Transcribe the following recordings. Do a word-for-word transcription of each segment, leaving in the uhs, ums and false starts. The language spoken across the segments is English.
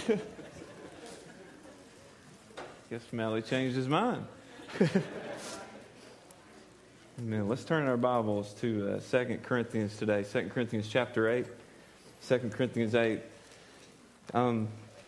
Guess Melly changed his mind. Amen. Let's turn our Bibles to uh, Second Corinthians today. Second Corinthians chapter eight. Second Corinthians eight. Um,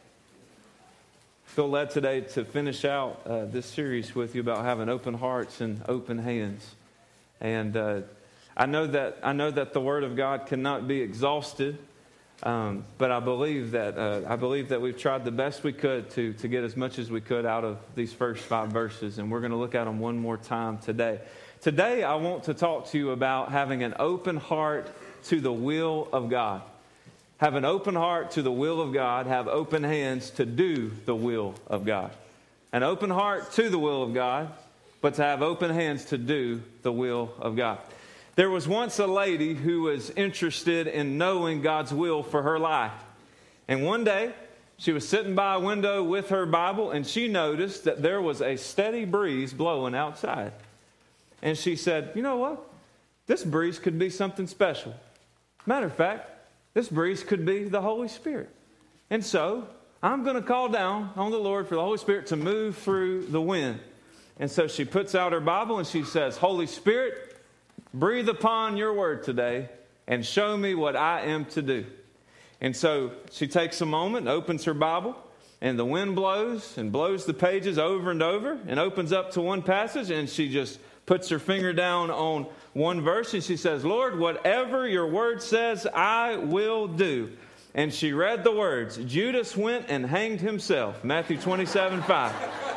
feel led today to finish out uh, this series with you about having open hearts and open hands. And uh, I know that I know that the Word of God cannot be exhausted, um, but I believe that uh, I believe that we've tried the best we could to to get as much as we could out of these first five verses, and we're going to look at them one more time today. Today, I want to talk to you about having an open heart to the will of God. Have an open heart to the will of God. Have open hands to do the will of God. An open heart to the will of God, but to have open hands to do the will of God. There was once a lady who was interested in knowing God's will for her life. And one day, she was sitting by a window with her Bible, and she noticed that there was a steady breeze blowing outside. And she said, you know what? This breeze could be something special. Matter of fact, this breeze could be the Holy Spirit. And so, I'm going to call down on the Lord for the Holy Spirit to move through the wind. And so she puts out her Bible and she says, Holy Spirit, breathe upon your word today and show me what I am to do. And so she takes a moment, opens her Bible, and the wind blows and blows the pages over and over and opens up to one passage, and she just puts her finger down on one verse and she says, Lord, whatever your word says, I will do. And she read the words, Judas went and hanged himself, Matthew twenty-seven five.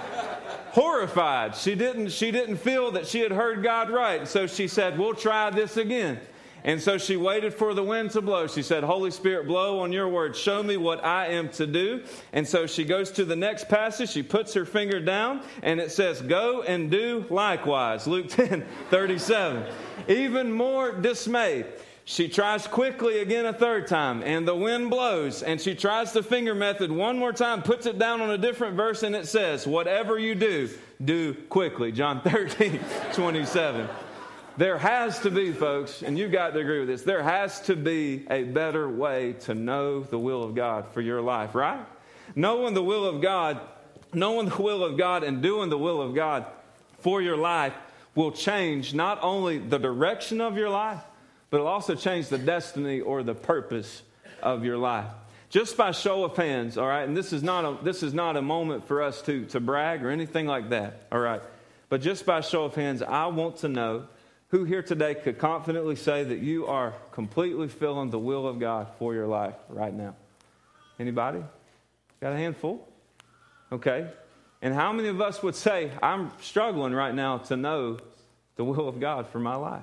Horrified. She didn't, she didn't feel that she had heard God right. So she said, we'll try this again. And so she waited for the wind to blow. She said, Holy Spirit, blow on your word. Show me what I am to do. And so she goes to the next passage. She puts her finger down and it says, go and do likewise. Luke ten thirty-seven. Even more dismayed, she tries quickly again a third time, and the wind blows, and she tries the finger method one more time, puts it down on a different verse, and it says, whatever you do, do quickly. John thirteen twenty-seven. There has to be, folks, and you've got to agree with this, there has to be a better way to know the will of God for your life, right? Knowing the will of God, knowing the will of God and doing the will of God for your life will change not only the direction of your life, but it'll also change the destiny or the purpose of your life. Just by show of hands, all right? And this is not a, this is not a moment for us to, to brag or anything like that, all right? But just by show of hands, I want to know who here today could confidently say that you are completely filling the will of God for your life right now? Anybody? Got a handful? Okay. And how many of us would say, I'm struggling right now to know the will of God for my life?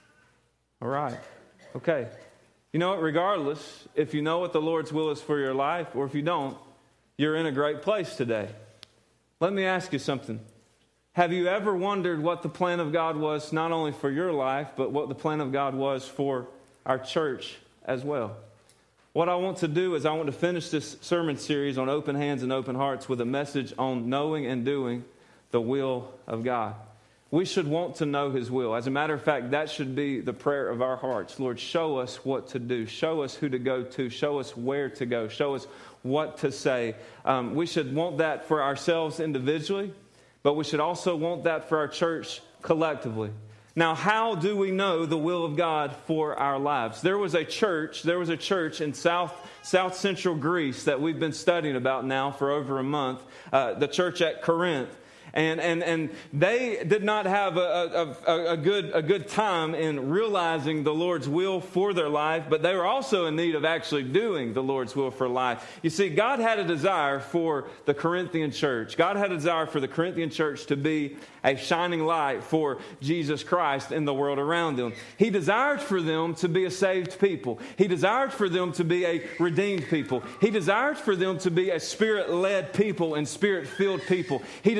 All right. Okay. You know what? Regardless, if you know what the Lord's will is for your life, or if you don't, you're in a great place today. Let me ask you something. Have you ever wondered what the plan of God was, not only for your life, but what the plan of God was for our church as well? What I want to do is I want to finish this sermon series on open hands and open hearts with a message on knowing and doing the will of God. We should want to know His will. As a matter of fact, that should be the prayer of our hearts. Lord, show us what to do. Show us who to go to. Show us where to go. Show us what to say. Um, we should want that for ourselves individually, but we should also want that for our church collectively. Now, how do we know the will of God for our lives? There was a church, there was a church in South South Central Greece that we've been studying about now for over a month, uh, the church at Corinth. And, and and they did not have a, a, a, good, a good time in realizing the Lord's will for their life, but they were also in need of actually doing the Lord's will for life. You see, God had a desire for the Corinthian church. God had a desire for the Corinthian church to be a shining light for Jesus Christ in the world around them. He desired for them to be a saved people. He desired for them to be a redeemed people. He desired for them to be a Spirit-led people and Spirit-filled people. He desired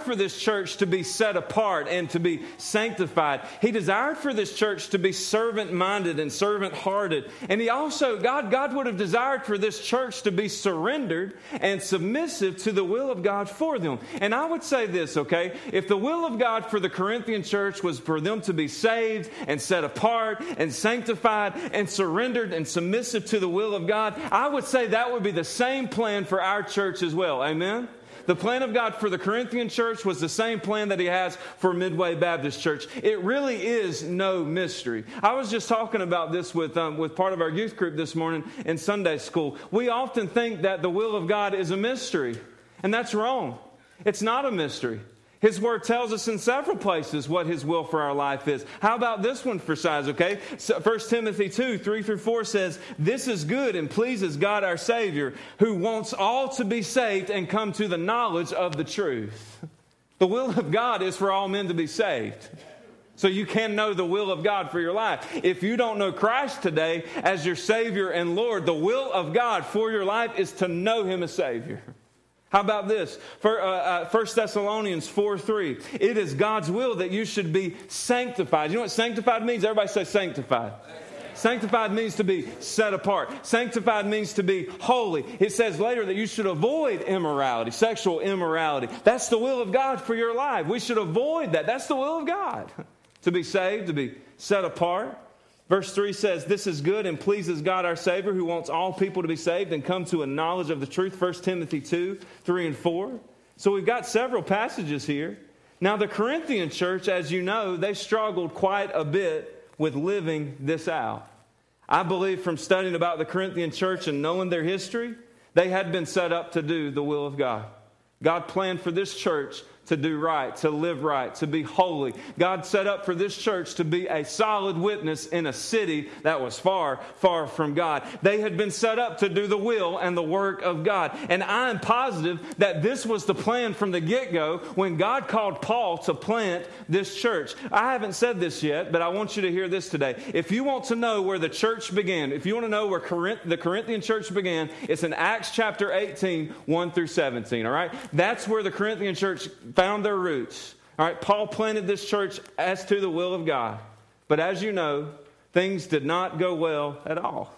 for this church to be set apart and to be sanctified. He desired for this church to be servant-minded and servant-hearted. And he also, God, God would have desired for this church to be surrendered and submissive to the will of God for them. And I would say this, okay? If the will of God for the Corinthian church was for them to be saved and set apart and sanctified and surrendered and submissive to the will of God, I would say that would be the same plan for our church as well. Amen? The plan of God for the Corinthian church was the same plan that he has for Midway Baptist Church. It really is no mystery. I was just talking about this with, um, with part of our youth group this morning in Sunday school. We often think that the will of God is a mystery, and that's wrong. It's not a mystery. His word tells us in several places what his will for our life is. How about this one for size, okay? So First Timothy two, three through four says, "This is good and pleases God our Savior, who wants all to be saved and come to the knowledge of the truth." The will of God is for all men to be saved. So you can know the will of God for your life. If you don't know Christ today as your Savior and Lord, the will of God for your life is to know him as Savior. How about this? For, uh, uh, First Thessalonians four three. "It is God's will that you should be sanctified." You know what sanctified means? Everybody say sanctified. Sanctified means to be set apart. Sanctified means to be holy. It says later that you should avoid immorality, sexual immorality. That's the will of God for your life. We should avoid that. That's the will of God. To be saved, to be set apart. Verse three says, "This is good and pleases God our Savior, who wants all people to be saved and come to a knowledge of the truth." First Timothy two, three and four. So we've got several passages here. Now the Corinthian church, as you know, they struggled quite a bit with living this out. I believe from studying about the Corinthian church and knowing their history, they had been set up to do the will of God. God planned for this church to do right, to live right, to be holy. God set up for this church to be a solid witness in a city that was far, far from God. They had been set up to do the will and the work of God. And I am positive that this was the plan from the get-go when God called Paul to plant this church. I haven't said this yet, but I want you to hear this today. If you want to know where the church began, if you want to know where Corinth, the Corinthian church began, it's in Acts chapter eighteen, one through seventeen, all right? That's where the Corinthian church found their roots. All right, Paul planted this church as to the will of God. But as you know, things did not go well at all.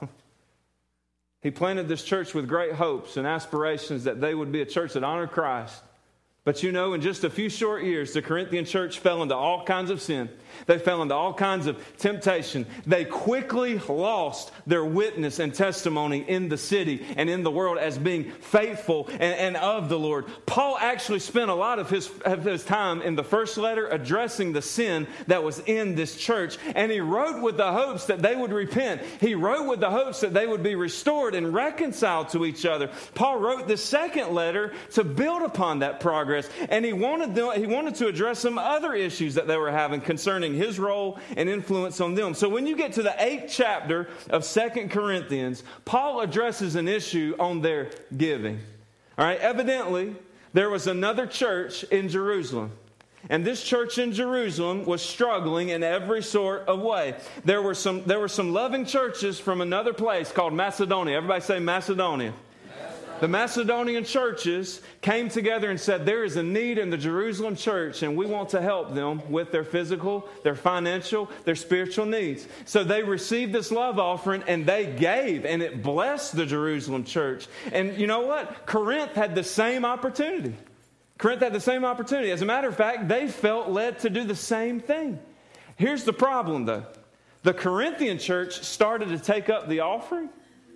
He planted this church with great hopes and aspirations that they would be a church that honored Christ. But you know, in just a few short years, the Corinthian church fell into all kinds of sin. They fell into all kinds of temptation. They quickly lost their witness and testimony in the city and in the world as being faithful and, and of the Lord. Paul actually spent a lot of his, of his time in the first letter addressing the sin that was in this church. And he wrote with the hopes that they would repent. He wrote with the hopes that they would be restored and reconciled to each other. Paul wrote this second letter to build upon that progress. And he wanted them, he wanted to address some other issues that they were having concerning his role and influence on them. So when you get to the eighth chapter of Second Corinthians, Paul addresses an issue on their giving. All right, evidently, there was another church in Jerusalem. And this church in Jerusalem was struggling in every sort of way. There were some, there were some loving churches from another place called Macedonia. Everybody say Macedonia. The Macedonian churches came together and said, there is a need in the Jerusalem church, and we want to help them with their physical, their financial, their spiritual needs. So they received this love offering, and they gave, and it blessed the Jerusalem church. And you know what? Corinth had the same opportunity. Corinth had the same opportunity. As a matter of fact, they felt led to do the same thing. Here's the problem, though. The Corinthian church started to take up the offering,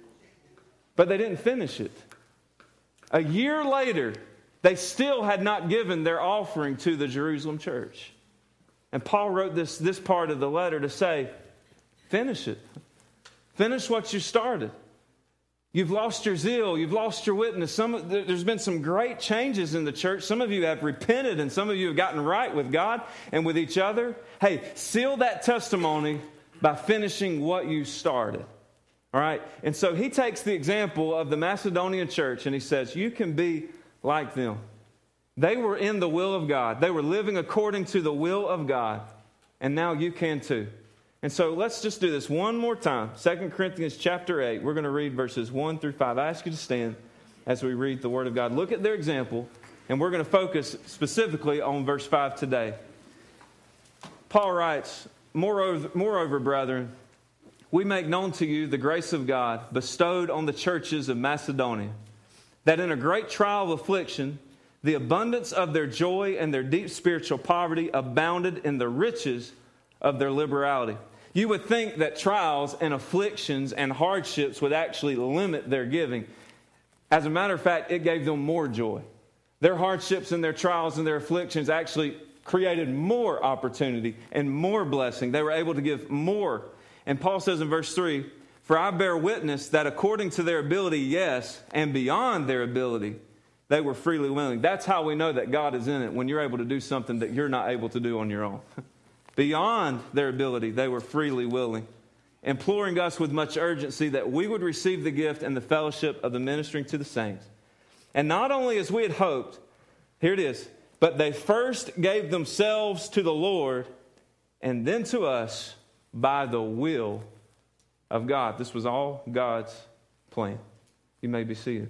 but they didn't finish it. A year later, they still had not given their offering to the Jerusalem church. And Paul wrote this, this part of the letter to say, finish it. Finish what you started. You've lost your zeal. You've lost your witness. Some, there's been some great changes in the church. Some of you have repented, and some of you have gotten right with God and with each other. Hey, seal that testimony by finishing what you started. All right, and so he takes the example of the Macedonian church and he says, you can be like them. They were in the will of God. They were living according to the will of God. And now you can too. And so let's just do this one more time. Second Corinthians chapter eight. We're going to read verses one through five. I ask you to stand as we read the Word of God. Look at their example And we're going to focus specifically on verse five today. Paul writes, Moreover, moreover, brethren, we make known to you the grace of God bestowed on the churches of Macedonia, that in a great trial of affliction, the abundance of their joy and their deep spiritual poverty abounded in the riches of their liberality. You would think that trials and afflictions and hardships would actually limit their giving. As a matter of fact, it gave them more joy. Their hardships and their trials and their afflictions actually created more opportunity and more blessing. They were able to give more. And Paul says in verse three, for I bear witness that according to their ability, yes, and beyond their ability, they were freely willing. That's how we know that God is in it, when you're able to do something that you're not able to do on your own. Beyond their ability, they were freely willing, imploring us with much urgency that we would receive the gift and the fellowship of the ministering to the saints. And not only as we had hoped, here it is, but they first gave themselves to the Lord and then to us by the will of God. This was all God's plan. You may be seated.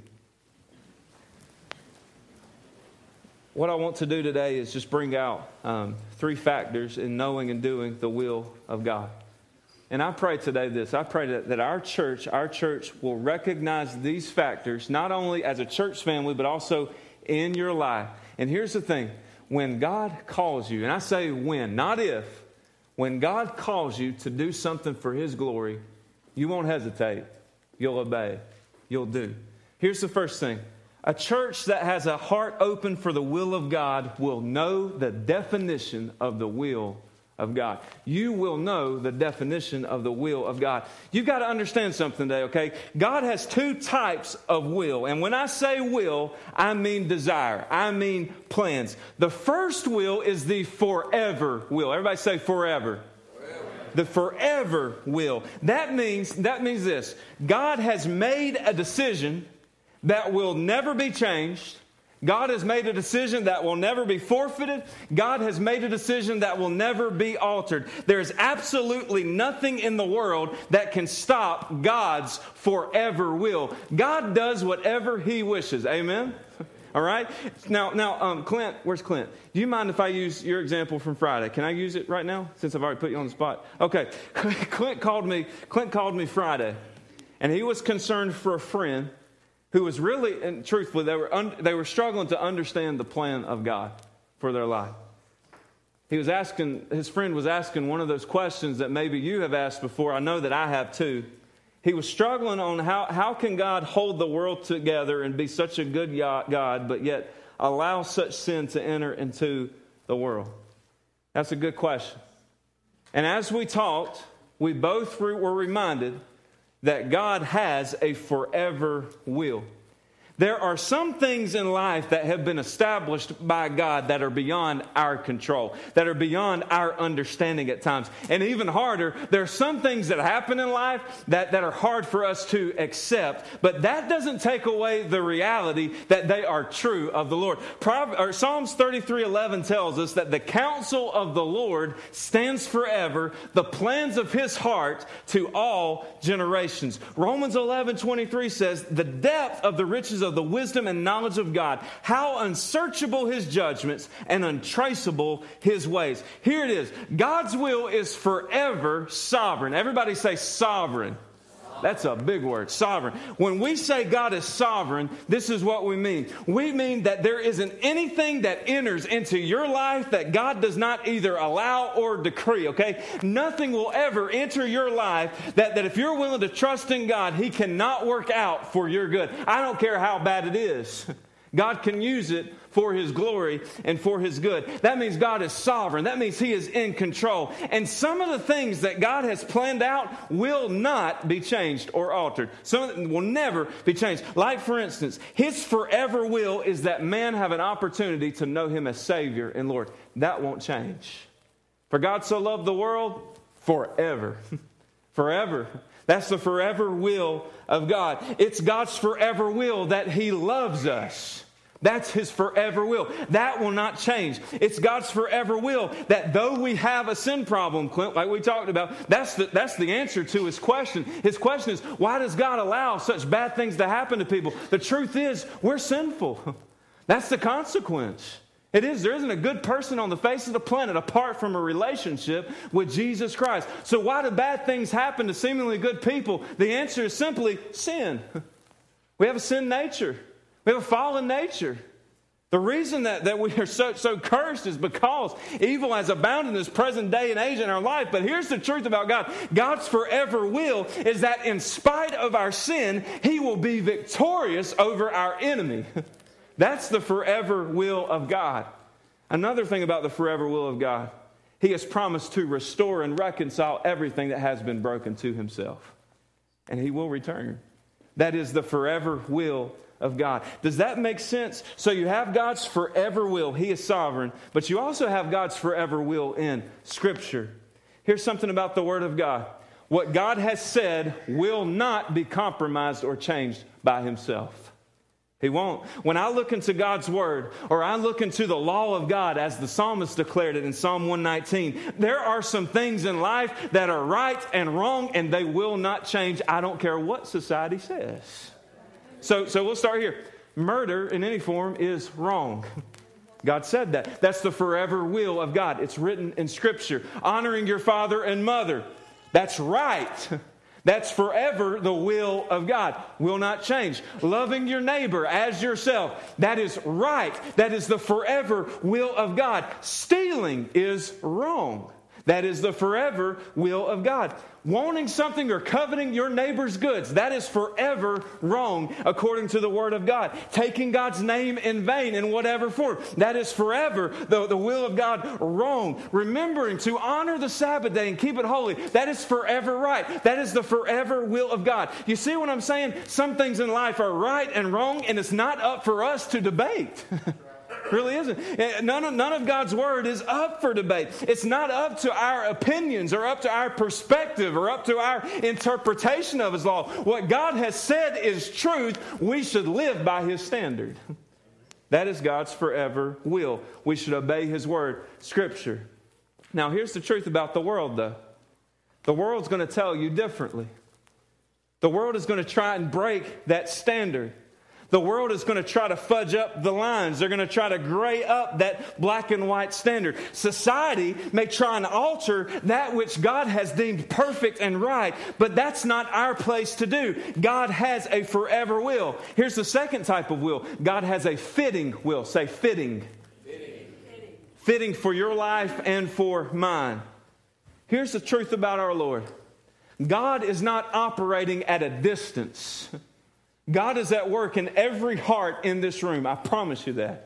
What I want to do today is just bring out um, three factors in knowing and doing the will of God. And I pray today this. I pray that, that our church, our church will recognize these factors, not only as a church family, but also in your life. And here's the thing. When God calls you, and I say when, not if, when God calls you to do something for His glory, you won't hesitate. You'll obey. You'll do. Here's the first thing. A church that has a heart open for the will of God will know the definition of the will of God. You will know the definition of the will of God. You've got to understand something today, okay? God has two types of will. And when I say will, I mean desire. I mean plans. The first will is the forever will. Everybody say forever. Forever. The forever will. That means, that means this. God has made a decision that will never be changed. God has made a decision that will never be forfeited. God has made a decision that will never be altered. There's absolutely nothing in the world that can stop God's forever will. God does whatever He wishes. Amen? All right? Now, now, um, Clint, where's Clint? Do you mind if I use your example from Friday? Can I use it right now, since I've already put you on the spot? Okay. Clint called me, Clint called me Friday, and he was concerned for a friend who was really, and truthfully, they were un, they were struggling to understand the plan of God for their life. He was asking, his friend was asking one of those questions that maybe you have asked before. I know that I have too. He was struggling on how, how can God hold the world together and be such a good God, but yet allow such sin to enter into the world? That's a good question. And as we talked, we both were reminded that God has a forever will. There are some things in life that have been established by God that are beyond our control, that are beyond our understanding at times. And even harder, there are some things that happen in life that, that are hard for us to accept, but that doesn't take away the reality that they are true of the Lord. Pro- or Psalms thirty-three eleven tells us that the counsel of the Lord stands forever, the plans of His heart to all generations. Romans eleven twenty-three says, the depth of the riches of the wisdom and knowledge of God, how unsearchable His judgments and untraceable His ways. Here it is. God's will is forever sovereign. Everybody say sovereign. That's a big word, sovereign. When we say God is sovereign, this is what we mean. We mean that there isn't anything that enters into your life that God does not either allow or decree, okay? Nothing will ever enter your life that, that if you're willing to trust in God, He cannot work out for your good. I don't care how bad it is. God can use it for His glory and for His good. That means God is sovereign. That means He is in control. And some of the things that God has planned out will not be changed or altered. Some of them will never be changed. Like, for instance, His forever will is that man have an opportunity to know Him as Savior and Lord. That won't change. For God so loved the world, forever. Forever. That's the forever will of God. It's God's forever will that He loves us. That's His forever will. That will not change. It's God's forever will that though we have a sin problem, Clint, like we talked about, that's the, that's the answer to His question. His question is, why does God allow such bad things to happen to people? The truth is, we're sinful. That's the consequence. It is. There isn't a good person on the face of the planet apart from a relationship with Jesus Christ. So why do bad things happen to seemingly good people? The answer is simply sin. We have a sin nature. We have a fallen nature. The reason that, that we are so, so cursed is because evil has abounded in this present day and age in our life. But here's the truth about God. God's forever will is that in spite of our sin, He will be victorious over our enemy. That's the forever will of God. Another thing about the forever will of God, He has promised to restore and reconcile everything that has been broken to Himself. And He will return. That is the forever will of God. Does that make sense? So you have God's forever will. He is sovereign. But you also have God's forever will in Scripture. Here's something about the Word of God. What God has said will not be compromised or changed by Himself. He won't. When I look into God's Word, or I look into the law of God, as the psalmist declared it in Psalm one nineteen, there are some things in life that are right and wrong, and they will not change. I don't care what society says. So, so we'll start here. Murder in any form is wrong. God said that. That's the forever will of God. It's written in Scripture. Honoring your father and mother. That's right. That's forever the will of God. Will not change. Loving your neighbor as yourself. That is right. That is the forever will of God. Stealing is wrong. That is the forever will of God. Wanting something or coveting your neighbor's goods, that is forever wrong according to the Word of God. Taking God's name in vain in whatever form, that is forever the, the will of God wrong. Remembering to honor the Sabbath day and keep it holy, that is forever right. That is the forever will of God. You see what I'm saying? Some things in life are right and wrong, and it's not up for us to debate. Really isn't. None of, none of God's Word is up for debate. It's not up to our opinions or up to our perspective or up to our interpretation of His law. What God has said is truth. We should live by His standard. That is God's forever will. We should obey His Word, Scripture. Now, here's the truth about the world, though. The world's going to tell you differently. The world is going to try and break that standard. The world is going to try to fudge up the lines. They're going to try to gray up that black and white standard. Society may try and alter that which God has deemed perfect and right, but that's not our place to do. God has a forever will. Here's the second type of will. God has a fitting will. Say fitting. Fitting. Fitting for your life and for mine. Here's the truth about our Lord. God is not operating at a distance. God is at work in every heart in this room. I promise you that.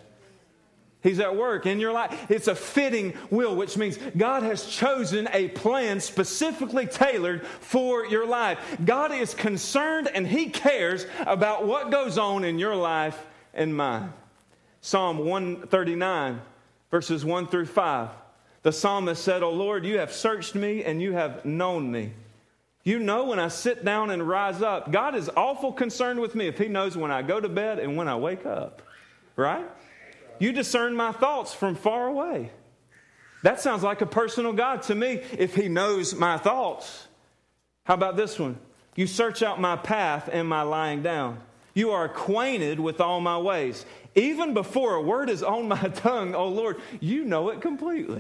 He's at work in your life. It's a fitting will, which means God has chosen a plan specifically tailored for your life. God is concerned and He cares about what goes on in your life and mine. Psalm one thirty-nine, verses one through five. The psalmist said, "O Lord, you have searched me and you have known me. You know when I sit down and rise up." God is awful concerned with me if He knows when I go to bed and when I wake up. Right? You discern my thoughts from far away. That sounds like a personal God to me if He knows my thoughts. How about this one? You search out my path and my lying down. You are acquainted with all my ways. Even before a word is on my tongue, oh Lord, you know it completely.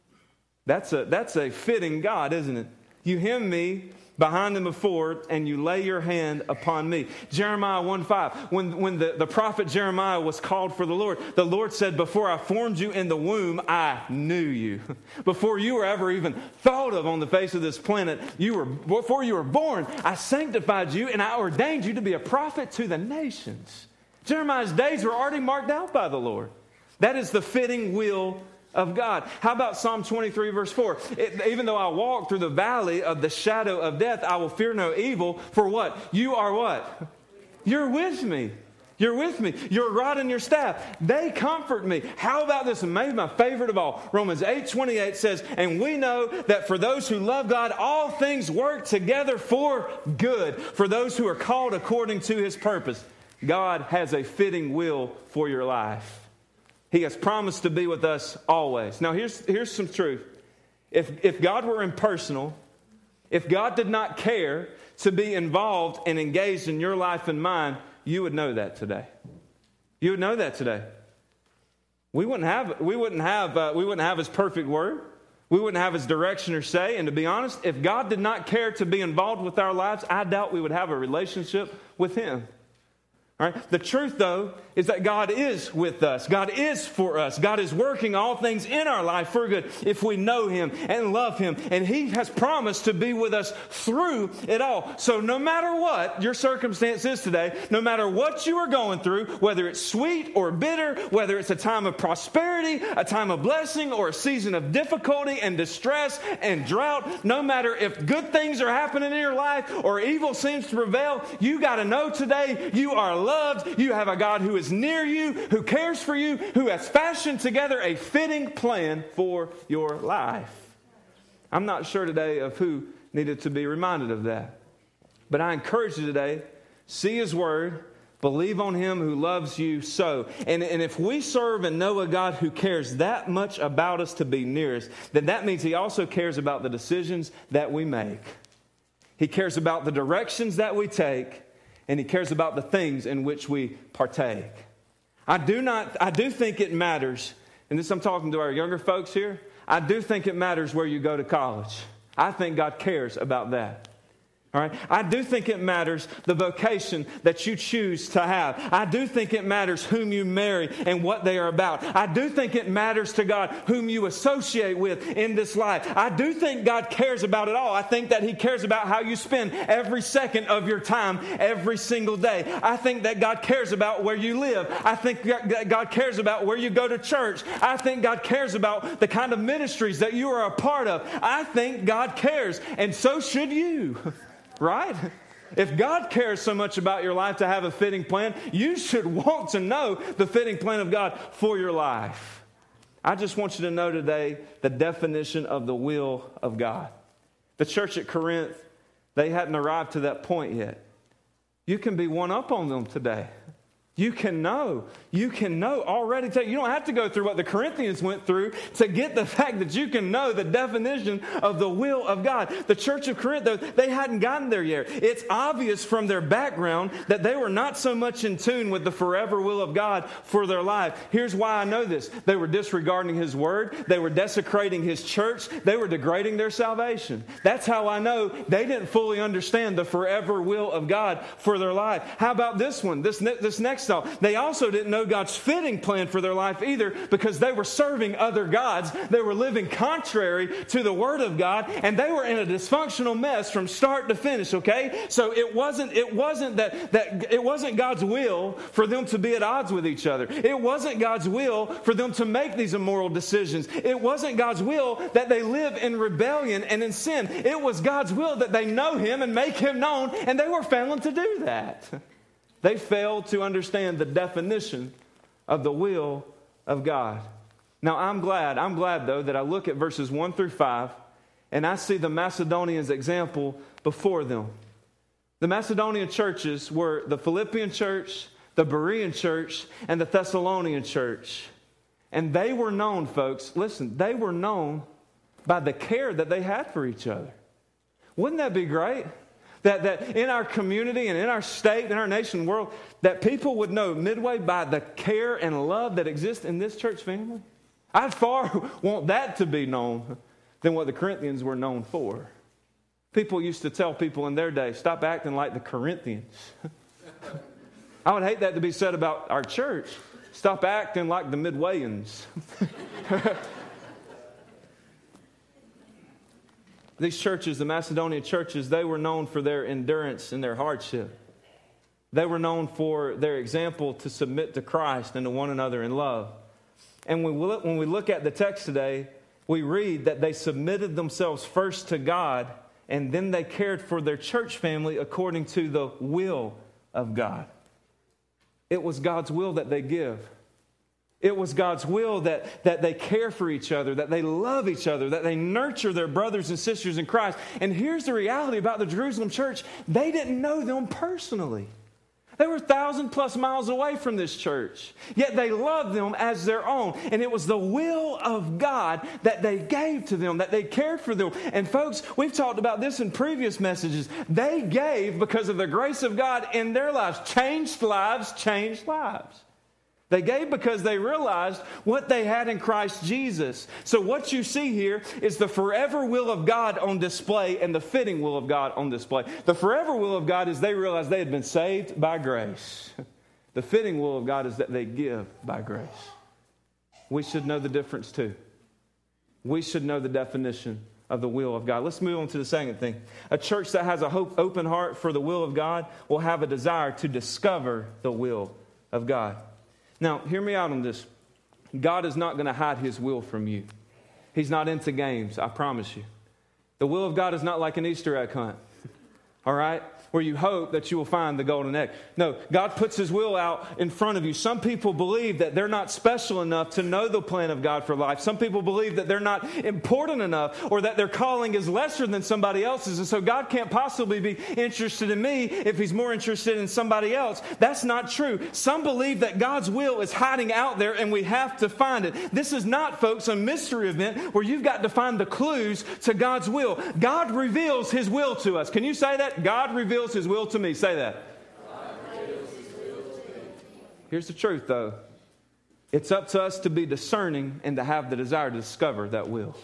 That's a, that's a fitting God, isn't it? You hem me behind and before, and you lay your hand upon me. Jeremiah one five, when, when the, the prophet Jeremiah was called for the Lord, the Lord said, "Before I formed you in the womb, I knew you." Before you were ever even thought of on the face of this planet, you were before you were born, I sanctified you and I ordained you to be a prophet to the nations. Jeremiah's days were already marked out by the Lord. That is the fitting will of God. How about Psalm twenty-three, verse four? It, even though I walk through the valley of the shadow of death, I will fear no evil. For what? You are what? You're with me. You're with me. Your rod and your staff, they comfort me. How about this? And maybe my favorite of all. Romans eight twenty-eight says, "And we know that for those who love God, all things work together for good, for those who are called according to His purpose." God has a fitting will for your life. He has promised to be with us always. Now, here's, here's some truth. If, if God were impersonal, if God did not care to be involved and engaged in your life and mine, you would know that today. You would know that today. we wouldn't have we wouldn't have uh, we wouldn't have His perfect word. We wouldn't have His direction or say. And to be honest, if God did not care to be involved with our lives, I doubt we would have a relationship with Him. All right? The truth, though, is that God is with us. God is for us. God is working all things in our life for good if we know Him and love Him. And He has promised to be with us through it all. So no matter what your circumstance is today, no matter what you are going through, whether it's sweet or bitter, whether it's a time of prosperity, a time of blessing, or a season of difficulty and distress and drought, no matter if good things are happening in your life or evil seems to prevail, you got to know today you are loved. You have a God who is near you, who cares for you, who has fashioned together a fitting plan for your life. I'm not sure today of who needed to be reminded of that. But I encourage you today, see His word, believe on Him who loves you so. And, and if we serve and know a God who cares that much about us to be near us, then that means He also cares about the decisions that we make. He cares about the directions that we take. And He cares about the things in which we partake. I do not, I do think it matters, and this I'm talking to our younger folks here, I do think it matters where you go to college. I think God cares about that. All right. I do think it matters the vocation that you choose to have. I do think it matters whom you marry and what they are about. I do think it matters to God whom you associate with in this life. I do think God cares about it all. I think that He cares about how you spend every second of your time every single day. I think that God cares about where you live. I think that God cares about where you go to church. I think God cares about the kind of ministries that you are a part of. I think God cares, and so should you. Right? If God cares so much about your life to have a fitting plan, you should want to know the fitting plan of God for your life. I just want you to know today the definition of the will of God. The church at Corinth, they hadn't arrived to that point yet. You can be one up on them today. You can know. You can know already. You don't have to go through what the Corinthians went through to get the fact that you can know the definition of the will of God. The church of Corinth, though, they hadn't gotten there yet. It's obvious from their background that they were not so much in tune with the forever will of God for their life. Here's why I know this. They were disregarding His word. They were desecrating His church. They were degrading their salvation. That's how I know they didn't fully understand the forever will of God for their life. How about this one? This, ne- this next So they also didn't know God's fitting plan for their life either, because they were serving other gods. They were living contrary to the Word of God, and they were in a dysfunctional mess from start to finish, okay? So it wasn't it wasn't that, that it wasn't God's will for them to be at odds with each other. It wasn't God's will for them to make these immoral decisions. It wasn't God's will that they live in rebellion and in sin. It was God's will that they know Him and make Him known, and they were failing to do that. They failed to understand the definition of the will of God. Now, I'm glad, I'm glad, though, that I look at verses one through five, and I see the Macedonians' example before them. The Macedonian churches were the Philippian church, the Berean church, and the Thessalonian church. And they were known, folks, listen, they were known by the care that they had for each other. Wouldn't that be great? That, that in our community and in our state, in our nation and world, that people would know Midway by the care and love that exists in this church family. I'd far want that to be known than what the Corinthians were known for. People used to tell people in their day, stop acting like the Corinthians. I would hate that to be said about our church. Stop acting like the Midwayans. These churches, the Macedonian churches, they were known for their endurance and their hardship. They were known for their example to submit to Christ and to one another in love. And when we look, when we look at the text today, we read that they submitted themselves first to God, and then they cared for their church family according to the will of God. It was God's will that they give. It was God's will that, that they care for each other, that they love each other, that they nurture their brothers and sisters in Christ. And here's the reality about the Jerusalem church. They didn't know them personally. They were a thousand plus miles away from this church. Yet they loved them as their own. And it was the will of God that they gave to them, that they cared for them. And folks, we've talked about this in previous messages. They gave because of the grace of God in their lives. Changed lives, changed lives. They gave because they realized what they had in Christ Jesus. So what you see here is the forever will of God on display and the fitting will of God on display. The forever will of God is they realized they had been saved by grace. The fitting will of God is that they give by grace. We should know the difference too. We should know the definition of the will of God. Let's move on to the second thing. A church that has a hope, open heart for the will of God will have a desire to discover the will of God. Now, hear me out on this. God is not going to hide His will from you. He's not into games, I promise you. The will of God is not like an Easter egg hunt, all right, where you hope that you will find the golden egg. No, God puts His will out in front of you. Some people believe that they're not special enough to know the plan of God for life. Some people believe that they're not important enough or that their calling is lesser than somebody else's. And so God can't possibly be interested in me if He's more interested in somebody else. That's not true. Some believe that God's will is hiding out there and we have to find it. This is not, folks, a mystery event where you've got to find the clues to God's will. God reveals His will to us. Can you say that? God reveals His will to me. Say that. God reveals His will to me. Here's the truth, though. It's up to us to be discerning and to have the desire to discover that will.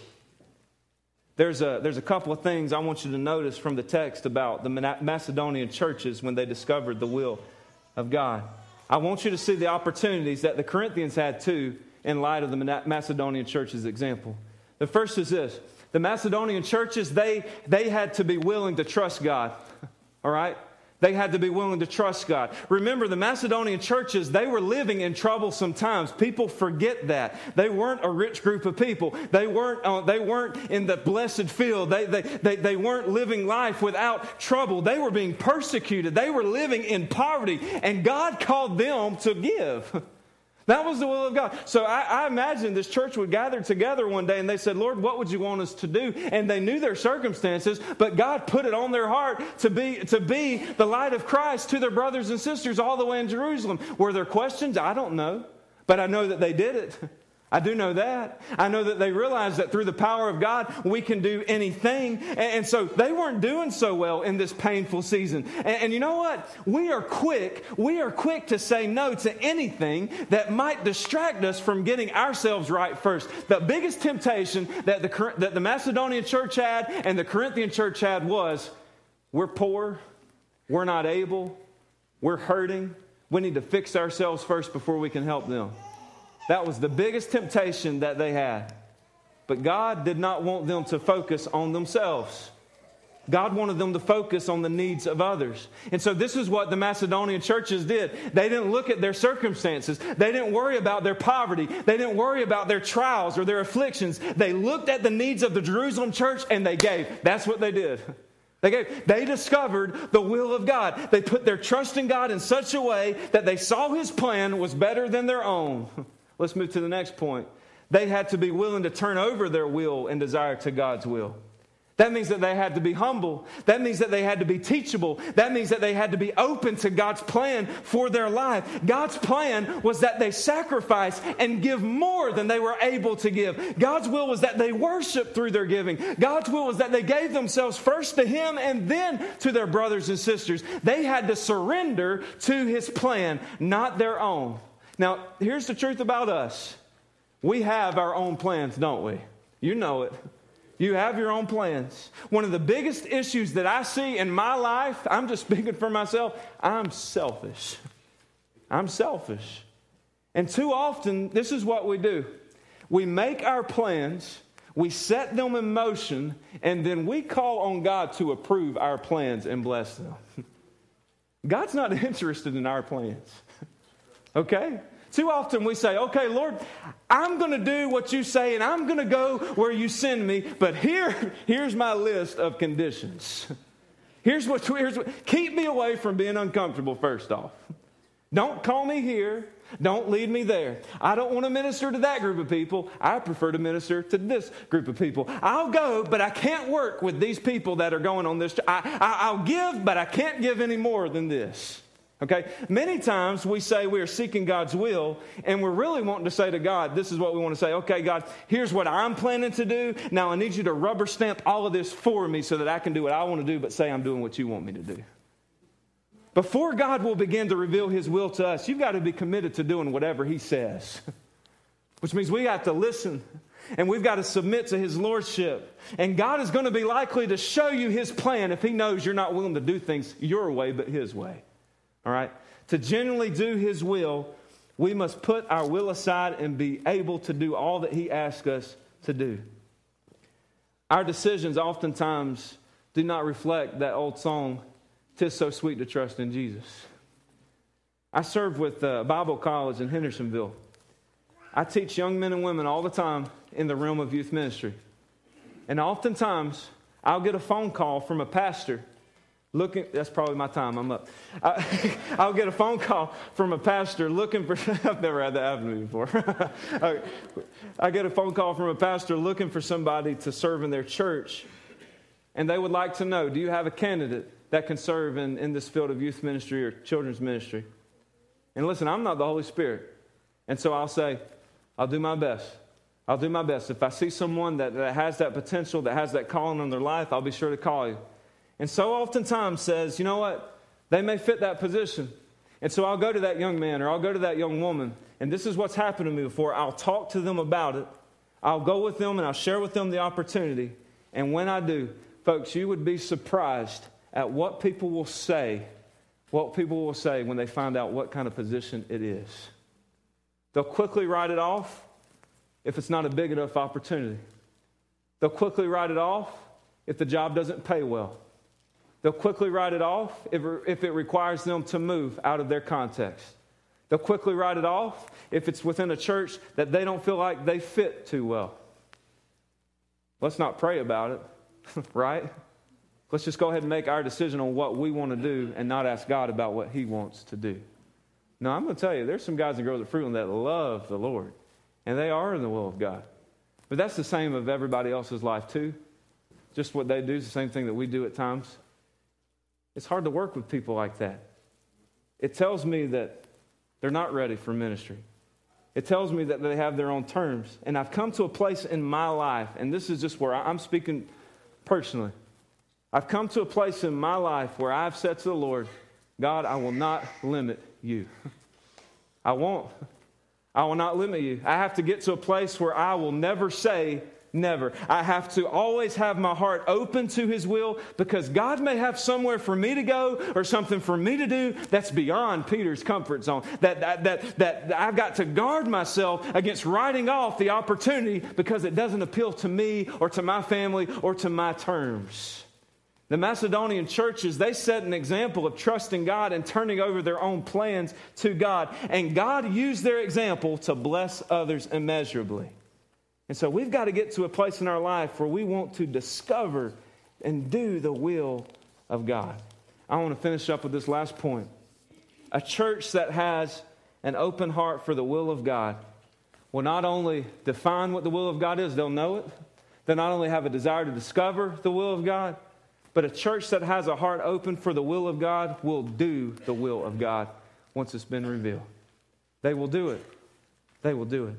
There's a, there's a couple of things I want you to notice from the text about the Macedonian churches when they discovered the will of God. I want you to see the opportunities that the Corinthians had too in light of the Macedonian church's example. The first is this. The Macedonian churches, they, they had to be willing to trust God. All right? They had to be willing to trust God. Remember, the Macedonian churches, they were living in troublesome times. People forget that. They weren't a rich group of people. They weren't, uh, they weren't in the blessed field. They, they, they, they weren't living life without trouble. They were being persecuted. They were living in poverty. And God called them to give. That was the will of God. So I, I imagine this church would gather together one day and they said, Lord, what would you want us to do? And they knew their circumstances, but God put it on their heart to be, to be the light of Christ to their brothers and sisters all the way in Jerusalem. Were there questions? I don't know. But I know that they did it. I do know that. I know that they realized that through the power of God, we can do anything. And, and so they weren't doing so well in this painful season. And, and you know what? We are quick. We are quick to say no to anything that might distract us from getting ourselves right first. The biggest temptation that the, that the Macedonian church had and the Corinthian church had was, we're poor. We're not able. We're hurting. We need to fix ourselves first before we can help them. That was the biggest temptation that they had. But God did not want them to focus on themselves. God wanted them to focus on the needs of others. And so this is what the Macedonian churches did. They didn't look at their circumstances. They didn't worry about their poverty. They didn't worry about their trials or their afflictions. They looked at the needs of the Jerusalem church and they gave. That's what they did. They gave. They discovered the will of God. They put their trust in God in such a way that they saw His plan was better than their own. Let's move to the next point. They had to be willing to turn over their will and desire to God's will. That means that they had to be humble. That means that they had to be teachable. That means that they had to be open to God's plan for their life. God's plan was that they sacrifice and give more than they were able to give. God's will was that they worship through their giving. God's will was that they gave themselves first to Him and then to their brothers and sisters. They had to surrender to His plan, not their own. Now, here's the truth about us. We have our own plans, don't we? You know it. You have your own plans. One of the biggest issues that I see in my life, I'm just speaking for myself, I'm selfish. I'm selfish. And too often, this is what we do. We make our plans, we set them in motion, and then we call on God to approve our plans and bless them. God's not interested in our plans. Okay? Too often we say, okay, Lord, I'm going to do what you say and I'm going to go where you send me, but here, here's my list of conditions. Here's what, here's what, keep me away from being uncomfortable first off. Don't call me here. Don't lead me there. I don't want to minister to that group of people. I prefer to minister to this group of people. I'll go, but I can't work with these people that are going on this. I, I, I'll give, but I can't give any more than this. Okay, many times we say we are seeking God's will, and we're really wanting to say to God, this is what we want to say, okay, God, here's what I'm planning to do. Now I need you to rubber stamp all of this for me so that I can do what I want to do, but say I'm doing what you want me to do. Before God will begin to reveal his will to us, you've got to be committed to doing whatever he says. Which means we have to listen and we've got to submit to his lordship. And God is going to be likely to show you his plan if he knows you're not willing to do things your way but his way. All right? To genuinely do his will, we must put our will aside and be able to do all that he asks us to do. Our decisions oftentimes do not reflect that old song, "'Tis so sweet to trust in Jesus." I serve with uh, Bible College in Hendersonville. I teach young men and women all the time in the realm of youth ministry. And oftentimes, I'll get a phone call from a pastor looking, that's probably my time, I'm up. I, I'll get a phone call from a pastor looking for, I've never had that happen to me before. I, I get a phone call from a pastor looking for somebody to serve in their church. And they would like to know, do you have a candidate that can serve in, in this field of youth ministry or children's ministry? And listen, I'm not the Holy Spirit. And so I'll say, I'll do my best. I'll do my best. If I see someone that, that has that potential, that has that calling on their life, I'll be sure to call you. And so oftentimes says, you know what? They may fit that position. And so I'll go to that young man or I'll go to that young woman. And this is what's happened to me before. I'll talk to them about it. I'll go with them and I'll share with them the opportunity. And when I do, folks, you would be surprised at what people will say, what people will say when they find out what kind of position it is. They'll quickly write it off if it's not a big enough opportunity. They'll quickly write it off if the job doesn't pay well. They'll quickly write it off if, if it requires them to move out of their context. They'll quickly write it off if it's within a church that they don't feel like they fit too well. Let's not pray about it, right? Let's just go ahead and make our decision on what we want to do and not ask God about what he wants to do. No, I'm going to tell you, there's some guys and girls at Fruitland that love the Lord, and they are in the will of God. But that's the same of everybody else's life too. Just what they do is the same thing that we do at times. It's hard to work with people like that. It tells me that they're not ready for ministry. It tells me that they have their own terms. And I've come to a place in my life, and this is just where I'm speaking personally. I've come to a place in my life where I've said to the Lord, God, I will not limit you. I won't. I will not limit you. I have to get to a place where I will never say never. I have to always have my heart open to his will, because God may have somewhere for me to go or something for me to do that's beyond Peter's comfort zone. That, that, that, that I've got to guard myself against writing off the opportunity because it doesn't appeal to me or to my family or to my terms. The Macedonian churches, they set an example of trusting God and turning over their own plans to God. And God used their example to bless others immeasurably. And so we've got to get to a place in our life where we want to discover and do the will of God. I want to finish up with this last point. A church that has an open heart for the will of God will not only define what the will of God is, they'll know it. They'll not only have a desire to discover the will of God, but a church that has a heart open for the will of God will do the will of God once it's been revealed. They will do it. They will do it.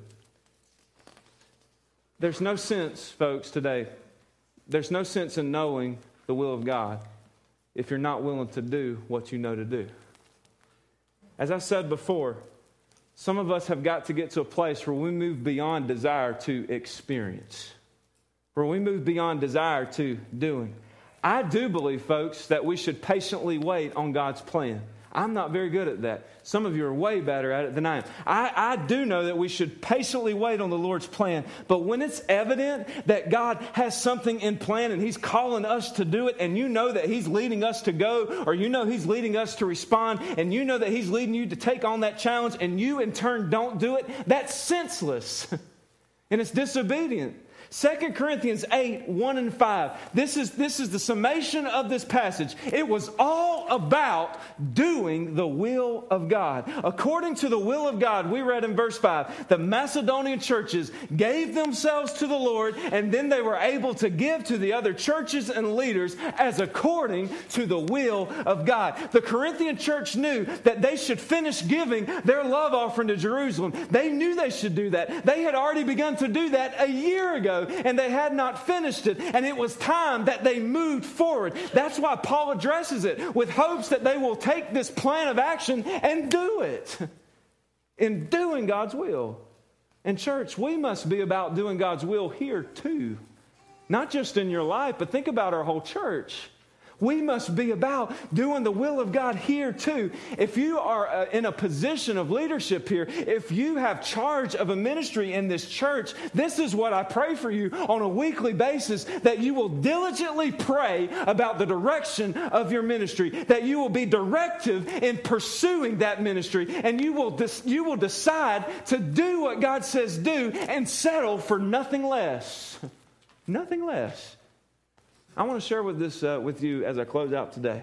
There's no sense, folks, today, there's no sense in knowing the will of God if you're not willing to do what you know to do. As I said before, some of us have got to get to a place where we move beyond desire to experience, where we move beyond desire to doing. I do believe, folks, that we should patiently wait on God's plan. I'm not very good at that. Some of you are way better at it than I am. I, I do know that we should patiently wait on the Lord's plan. But when it's evident that God has something in plan and he's calling us to do it, and you know that he's leading us to go, or you know he's leading us to respond, and you know that he's leading you to take on that challenge, and you in turn don't do it, that's senseless. And it's disobedient. Second Corinthians eight, one and five. This is, this is the summation of this passage. It was all about doing the will of God. According to the will of God, we read in verse five, the Macedonian churches gave themselves to the Lord, and then they were able to give to the other churches and leaders as according to the will of God. The Corinthian church knew that they should finish giving their love offering to Jerusalem. They knew they should do that. They had already begun to do that a year ago. ago, and they had not finished it, and it was time that they moved forward. That's why Paul addresses it with hopes that they will take this plan of action and do it in doing God's will. And church, we must be about doing God's will here too. Not just in your life, but think about our whole church. We must be about doing the will of God here too. If you are uh, in a position of leadership here, if you have charge of a ministry in this church, this is what I pray for you on a weekly basis, that you will diligently pray about the direction of your ministry, that you will be directive in pursuing that ministry, and you will, dis- you will decide to do what God says do and settle for nothing less. Nothing less. I want to share with this uh, with you as I close out today.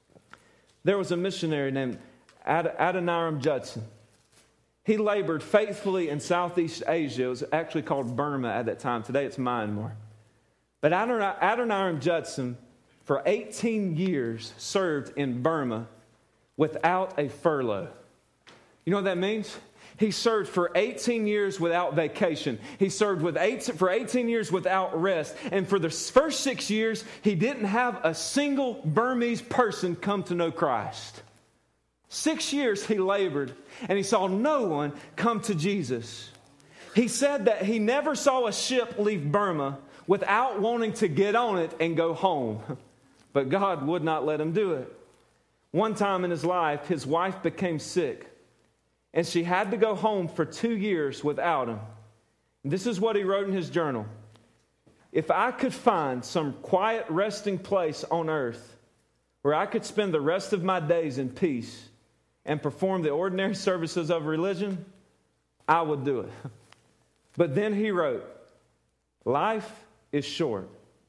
There was a missionary named Ad- Adoniram Judson. He labored faithfully in Southeast Asia. It was actually called Burma at that time. Today it's Myanmar. But Adon- Adoniram Judson, for eighteen years, served in Burma without a furlough. You know what that means? He served for eighteen years without vacation. He served with eight, for eighteen years without rest. And for the first six years, he didn't have a single Burmese person come to know Christ. Six years he labored, and he saw no one come to Jesus. He said that he never saw a ship leave Burma without wanting to get on it and go home. But God would not let him do it. One time in his life, his wife became sick, and she had to go home for two years without him. This is what he wrote in his journal. If I could find some quiet resting place on earth where I could spend the rest of my days in peace and perform the ordinary services of religion, I would do it. But then he wrote, life is short.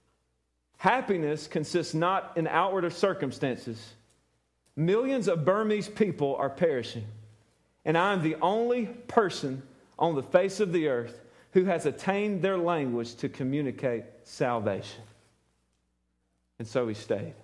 Happiness consists not in outward circumstances. Millions of Burmese people are perishing, and I am the only person on the face of the earth who has attained their language to communicate salvation. And so he stayed.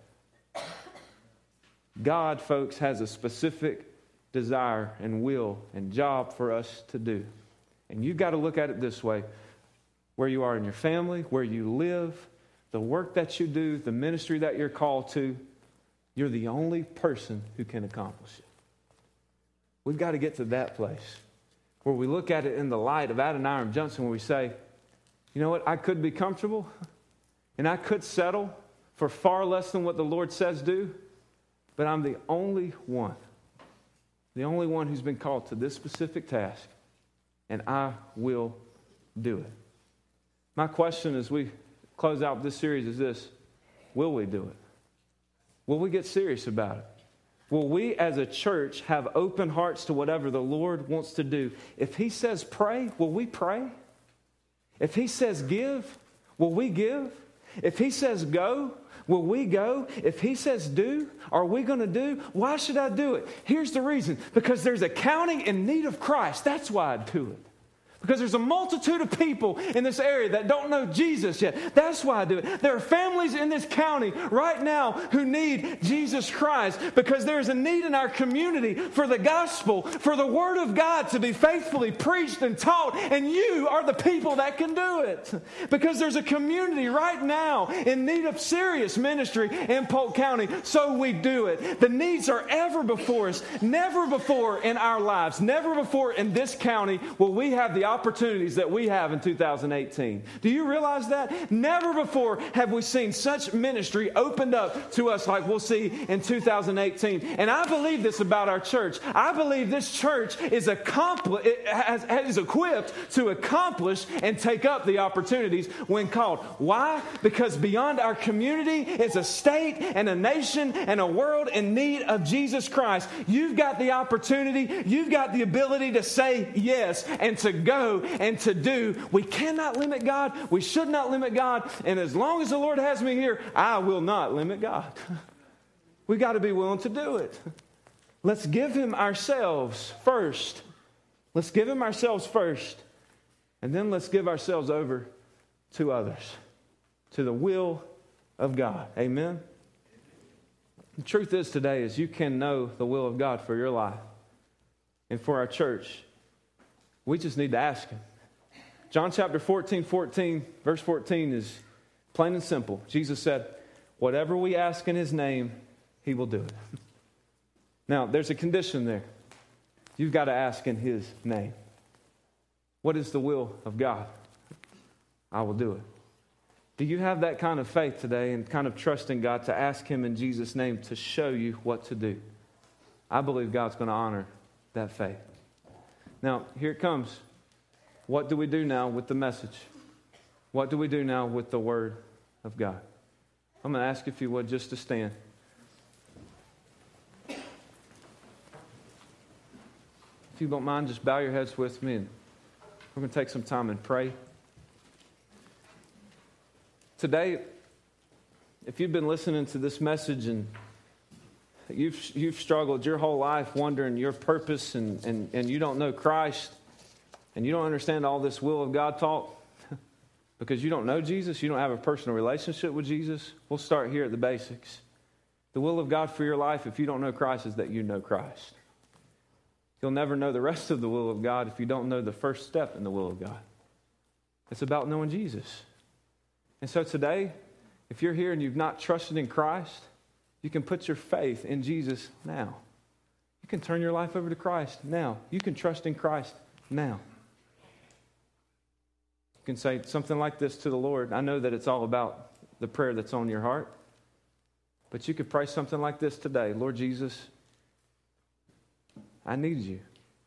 God, folks, has a specific desire and will and job for us to do. And you've got to look at it this way. Where you are in your family, where you live, the work that you do, the ministry that you're called to, you're the only person who can accomplish it. We've got to get to that place where we look at it in the light of Adoniram Judson, where we say, you know what, I could be comfortable and I could settle for far less than what the Lord says do, but I'm the only one, the only one who's been called to this specific task, and I will do it. My question as we close out this series is this: will we do it? Will we get serious about it? Will we as a church have open hearts to whatever the Lord wants to do? If He says pray, will we pray? If He says give, will we give? If He says go, will we go? If He says do, are we going to do? Why should I do it? Here's the reason. Because there's a county in need of Christ. That's why I do it. Because there's a multitude of people in this area that don't know Jesus yet. That's why I do it. There are families in this county right now who need Jesus Christ, because there's a need in our community for the gospel, for the Word of God to be faithfully preached and taught, and you are the people that can do it. Because there's a community right now in need of serious ministry in Polk County, so we do it. The needs are ever before us. Never before in our lives, never before in this county will we have the opportunities that we have in two thousand eighteen. Do you realize that? Never before have we seen such ministry opened up to us like we'll see in two thousand eighteen. And I believe this about our church. I believe this church is, accompli- it has, is equipped to accomplish and take up the opportunities when called. Why? Because beyond our community is a state and a nation and a world in need of Jesus Christ. You've got the opportunity. You've got the ability to say yes and to go and to do. We cannot limit God. We should not limit God. And as long as the Lord has me here, I will not limit God. We got to be willing to do it. Let's give Him ourselves first. Let's give Him ourselves first. And then let's give ourselves over to others, to the will of God. Amen. The truth is today is you can know the will of God for your life and for our church. We just need to ask Him. John chapter fourteen, fourteen, verse fourteen is plain and simple. Jesus said, whatever we ask in his name, he will do it. Now, there's a condition there. You've got to ask in his name. What is the will of God? I will do it. Do you have that kind of faith today and kind of trust in God to ask him in Jesus' name to show you what to do? I believe God's going to honor that faith. Now, here it comes. What do we do now with the message? What do we do now with the Word of God? I'm going to ask if you would just to stand. If you don't mind, just bow your heads with me, and we're going to take some time and pray. Today, if you've been listening to this message and you've you've struggled your whole life wondering your purpose and, and, and you don't know Christ and you don't understand all this will of God talk because you don't know Jesus, you don't have a personal relationship with Jesus, we'll start here at the basics. The will of God for your life, if you don't know Christ, is that you know Christ. You'll never know the rest of the will of God if you don't know the first step in the will of God. It's about knowing Jesus. And so today, if you're here and you've not trusted in Christ, you can put your faith in Jesus now. You can turn your life over to Christ now. You can trust in Christ now. You can say something like this to the Lord. I know that it's all about the prayer that's on your heart, but you could pray something like this today. Lord Jesus, I need you.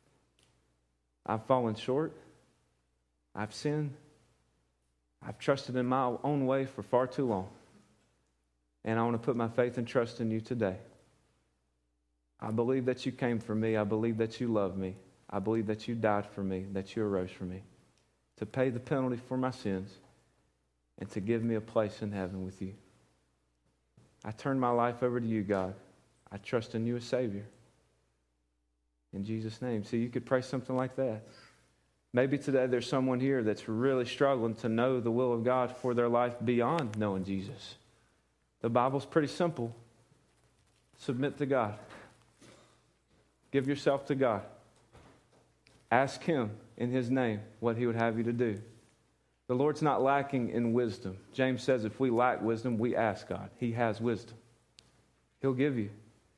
I've fallen short. I've sinned. I've trusted in my own way for far too long. And I want to put my faith and trust in you today. I believe that you came for me. I believe that you love me. I believe that you died for me, that you arose for me, to pay the penalty for my sins and to give me a place in heaven with you. I turn my life over to you, God. I trust in you as Savior. In Jesus' name. See, you could pray something like that. Maybe today there's someone here that's really struggling to know the will of God for their life beyond knowing Jesus. The Bible's pretty simple. Submit to God. Give yourself to God. Ask him in his name what he would have you to do. The Lord's not lacking in wisdom. James says if we lack wisdom, we ask God. He has wisdom. He'll give you.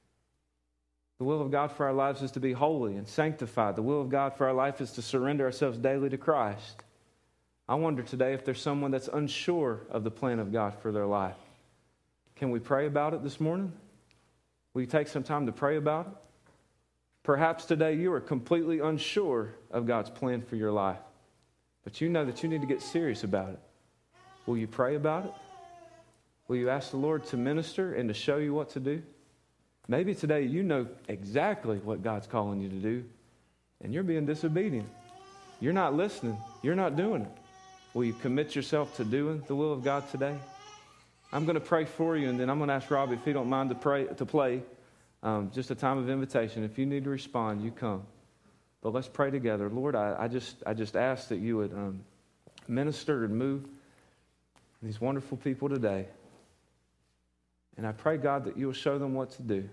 The will of God for our lives is to be holy and sanctified. The will of God for our life is to surrender ourselves daily to Christ. I wonder today if there's someone that's unsure of the plan of God for their life. Can we pray about it this morning? Will you take some time to pray about it? Perhaps today you are completely unsure of God's plan for your life, but you know that you need to get serious about it. Will you pray about it? Will you ask the Lord to minister and to show you what to do? Maybe today you know exactly what God's calling you to do, and you're being disobedient. You're not listening. You're not doing it. Will you commit yourself to doing the will of God today? I'm going to pray for you, and then I'm going to ask Robbie if he don't mind to pray to play um, just a time of invitation. If you need to respond, you come. But let's pray together. Lord, I, I just I just ask that you would um, minister and move these wonderful people today. And I pray, God, that you will show them what to do.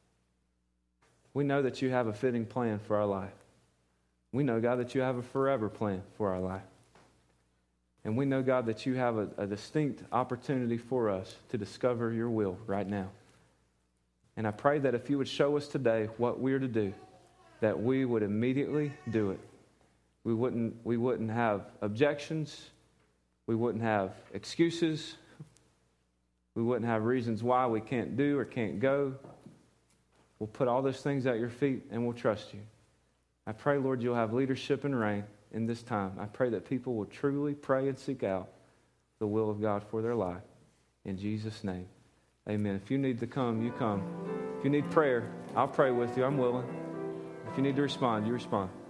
We know that you have a fitting plan for our life. We know, God, that you have a forever plan for our life. And we know, God, that you have a, a distinct opportunity for us to discover your will right now. And I pray that if you would show us today what we're to do, that we would immediately do it. We wouldn't, we wouldn't have objections. We wouldn't have excuses. We wouldn't have reasons why we can't do or can't go. We'll put all those things at your feet and we'll trust you. I pray, Lord, you'll have leadership and reign in this time. I pray that people will truly pray and seek out the will of God for their life. In Jesus' name, amen. If you need to come, you come. If you need prayer, I'll pray with you. I'm willing. If you need to respond, you respond.